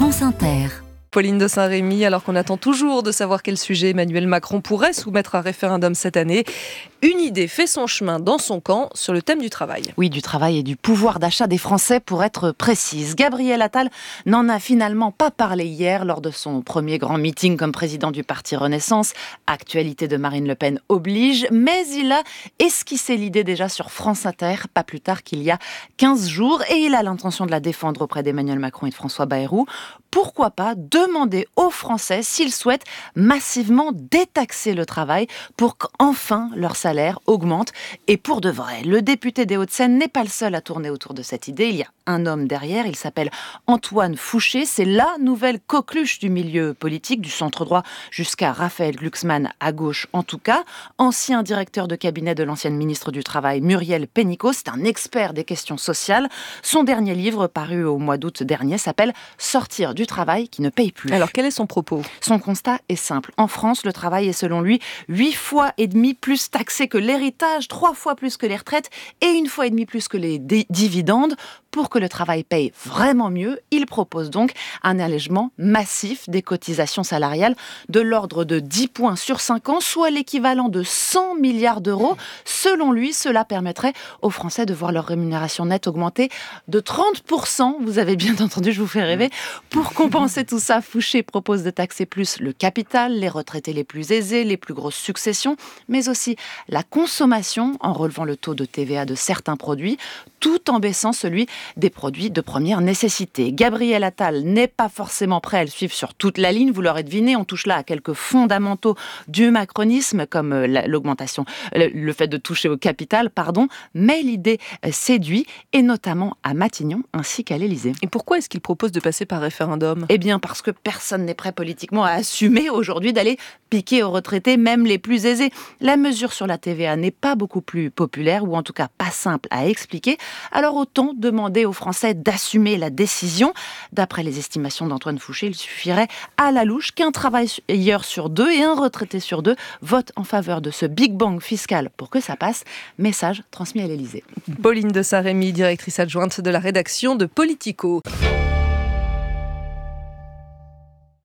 France Inter. Pauline de Saint-Rémy, alors qu'on attend toujours de savoir quel sujet Emmanuel Macron pourrait soumettre à référendum cette année, une idée fait son chemin dans son camp sur le thème du travail. Oui, du travail et du pouvoir d'achat des Français pour être précise. Gabriel Attal n'en a finalement pas parlé hier lors de son premier grand meeting comme président du parti Renaissance. Actualité de Marine Le Pen oblige, mais il a esquissé l'idée déjà sur France Inter, pas plus tard qu'il y a 15 jours, et il a l'intention de la défendre auprès d'Emmanuel Macron et de François Bayrou. Pourquoi pas demander aux Français s'ils souhaitent massivement détaxer le travail pour qu'enfin leur salaire augmente. Et pour de vrai, le député des Hauts-de-Seine n'est pas le seul à tourner autour de cette idée. Il y a un homme derrière, il s'appelle Antoine Fouché. C'est la nouvelle coqueluche du milieu politique, du centre-droit jusqu'à Raphaël Glucksmann à gauche en tout cas. Ancien directeur de cabinet de l'ancienne ministre du Travail Muriel Pénicaud, c'est un expert des questions sociales. Son dernier livre, paru au mois d'août dernier, s'appelle « Sortir du travail qui ne paye plus ». Alors quel est son propos ? Son constat est simple. En France, le travail est selon lui 8 fois et demi plus taxé que l'héritage, 3 fois plus que les retraites et 1 fois et demi plus que les dividendes. Pour que le travail paye vraiment mieux, il propose donc un allègement massif des cotisations salariales de l'ordre de 10 points sur 5 ans, soit l'équivalent de 100 milliards d'euros. Selon lui, cela permettrait aux Français de voir leur rémunération nette augmenter de 30%. Vous avez bien entendu, je vous fais rêver. Pour compenser tout ça, Fouché propose de taxer plus le capital, les retraités les plus aisés, les plus grosses successions, mais aussi la consommation en relevant le taux de TVA de certains produits, tout en baissant celui des produits de première nécessité. Gabriel Attal n'est pas forcément prêt à le suivre sur toute la ligne, vous l'aurez deviné, on touche là à quelques fondamentaux du macronisme, comme l'augmentation, le fait de toucher au capital, mais l'idée séduit, et notamment à Matignon ainsi qu'à l'Élysée. Et pourquoi est-ce qu'il propose de passer par référendum ? Eh bien parce que personne n'est prêt politiquement à assumer aujourd'hui d'aller piquer aux retraités, même les plus aisés. La mesure sur la TVA n'est pas beaucoup plus populaire, ou en tout cas pas simple à expliquer, alors autant demander aux Français d'assumer la décision. D'après les estimations d'Antoine Fouché, il suffirait à la louche qu'un travailleur sur 2 et un retraité sur 2 votent en faveur de ce Big Bang fiscal pour que ça passe. Message transmis à l'Élysée. Pauline de Saint-Rémy, directrice adjointe de la rédaction de Politico.